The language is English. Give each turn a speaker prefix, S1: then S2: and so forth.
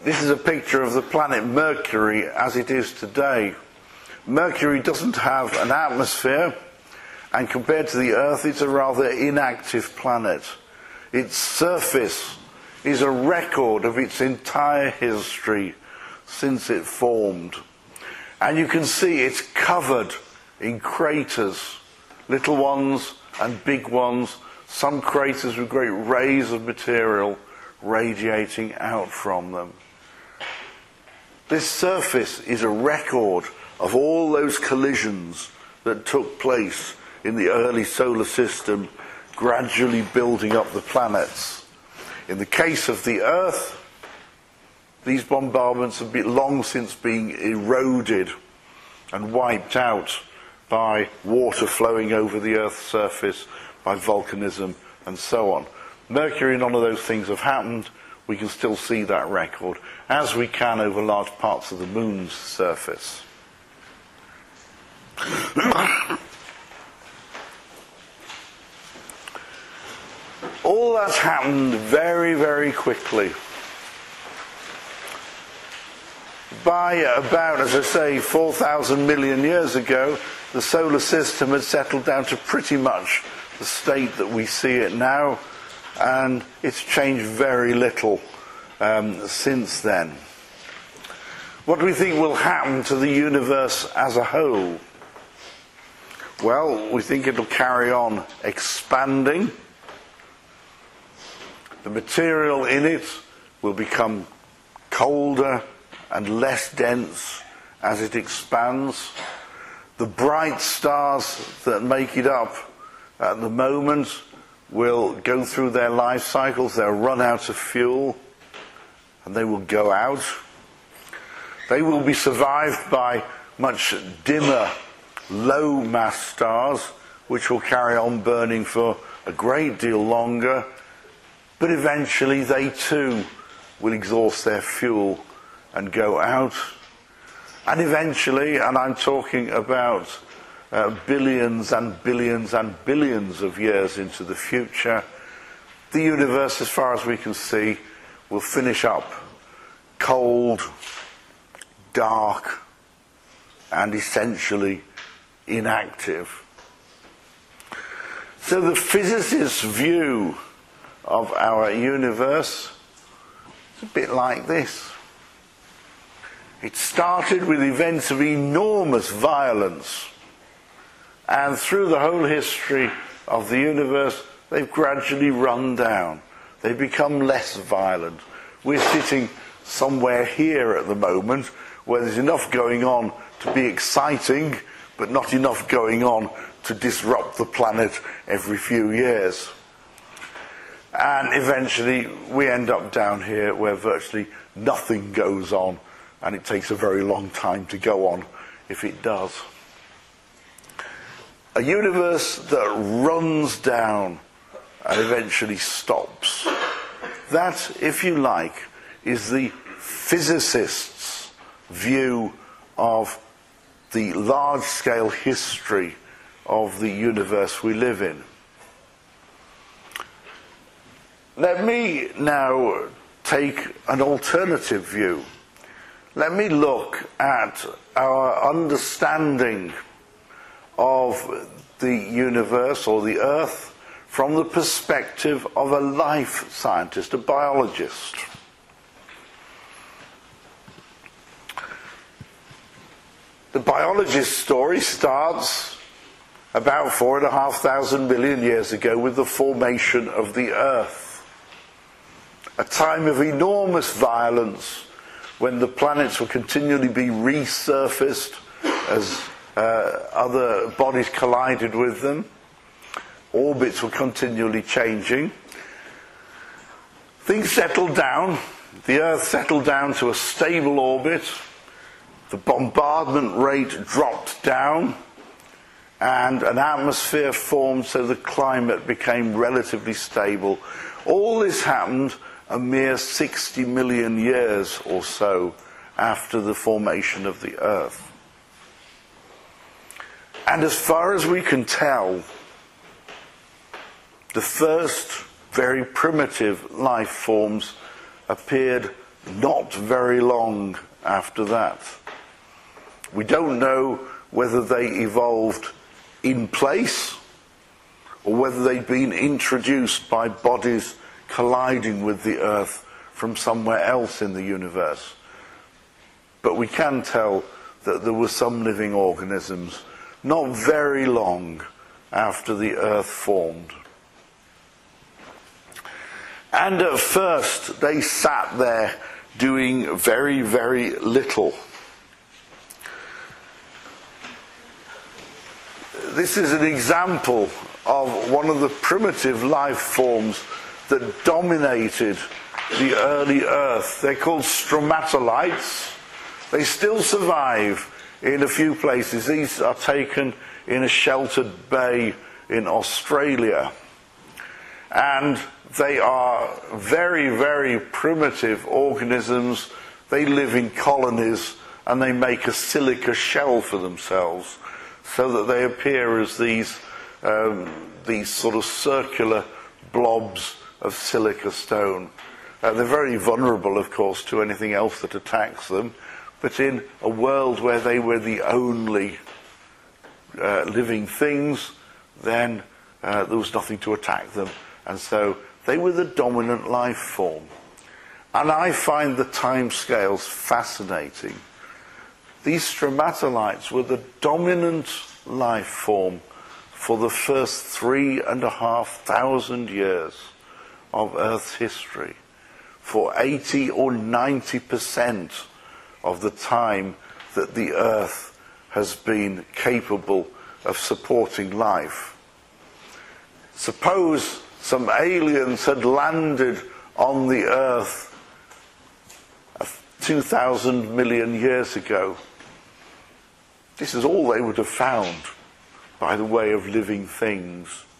S1: This is a picture of the planet Mercury as it is today. Mercury doesn't have an atmosphere, and compared to the Earth, it's a rather inactive planet. Its surface is a record of its entire history since it formed. And you can see it's covered in craters, little ones and big ones, some craters with great rays of material radiating out from them. This surface is a record of all those collisions that took place in the early solar system, gradually building up the planets. In the case of the Earth, these bombardments have long since been eroded and wiped out by water flowing over the Earth's surface, by volcanism and so on. Mercury, none of those things have happened. We can still see that record, as we can over large parts of the Moon's surface. All that's happened very, very quickly. By about, as I say, 4,000 million years ago, the solar system had settled down to pretty much the state that we see it now, and it's changed very little since then. What do we think will happen to the universe as a whole? Well, we think it'll carry on expanding. The material in it will become colder and less dense as it expands. The bright stars that make it up at the moment will go through their life cycles. They'll run out of fuel and they will go out. They will be survived by much dimmer, low-mass stars, which will carry on burning for a great deal longer. But eventually they too will exhaust their fuel and go out. And eventually, and I'm talking about billions and billions and billions of years into the future, the universe, as far as we can see, will finish up cold, dark, and essentially inactive. So the physicist's view of our universe is a bit like this. It started with events of enormous violence, and through the whole history of the universe, they've gradually run down. They've become less violent. We're sitting somewhere here at the moment where there's enough going on to be exciting, but not enough going on to disrupt the planet every few years. And eventually we end up down here where virtually nothing goes on, and it takes a very long time to go on if it does. A universe that runs down and eventually stops. That, if you like, is the physicist's view of the large-scale history of the universe we live in. Let me now take an alternative view. Let me look at our understanding of the universe or the Earth from the perspective of a life scientist, a biologist. The biologist's story starts about 4,500 million years ago with the formation of the Earth. A time of enormous violence when the planets will continually be resurfaced as other bodies collided with them. Orbits were continually changing. Things settled down. The Earth settled down to a stable orbit. The bombardment rate dropped down, and an atmosphere formed so the climate became relatively stable. All this happened a mere 60 million years or so after the formation of the Earth. And as far as we can tell, the first very primitive life forms appeared not very long after that. We don't know whether they evolved in place or whether they'd been introduced by bodies colliding with the Earth from somewhere else in the universe. But we can tell that there were some living organisms not very long after the Earth formed. And at first they sat there doing very, very little. This is an example of one of the primitive life forms that dominated the early Earth. They're called stromatolites. They still survive in a few places. These are taken in a sheltered bay in Australia. And they are very, very primitive organisms. They live in colonies and they make a silica shell for themselves so that they appear as these sort of circular blobs of silica stone. They're very vulnerable, of course, to anything else that attacks them, but in a world where they were the only living things, then there was nothing to attack them, and so they were the dominant life form. And I find the time scales fascinating. These stromatolites were the dominant life form for the first 3,500 years of Earth's history, for 80 or 90% of the time that the Earth has been capable of supporting life. Suppose some aliens had landed on the Earth 2,000 million years ago. This is all they would have found by the way of living things.